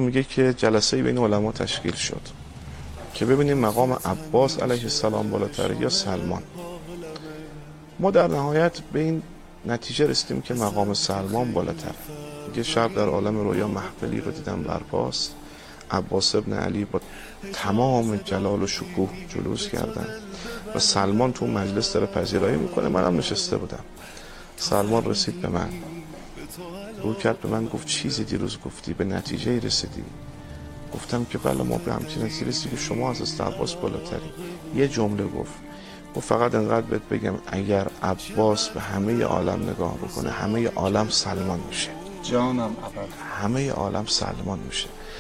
میگه که جلسه بین علما تشکیل شد که ببینیم مقام عباس علیه السلام بالاتر یا سلمان. ما در نهایت به این نتیجه رسیدیم که مقام سلمان بالاتر. یه شب در عالم رویا محفلی رو دیدم برپاست، عباس ابن علی با تمام جلال و شکوه جلوس کردن و سلمان تو مجلس داره پذیرایی میکنه. منم نشسته بودم. سلمان رسید به من، رو کرد به من، گفت چیزی دیروز گفتی، به نتیجه رسیدی؟ گفتم که بله، ما به همچین نتیجه رسیدیم که شما از حضرت عباس بالاتری. یه جمله گفت فقط انقدر بهت بگم، اگر عباس به همه عالم نگاه بکنه همه عالم سلمان میشه. جانم عباس. همه عالم سلمان میشه.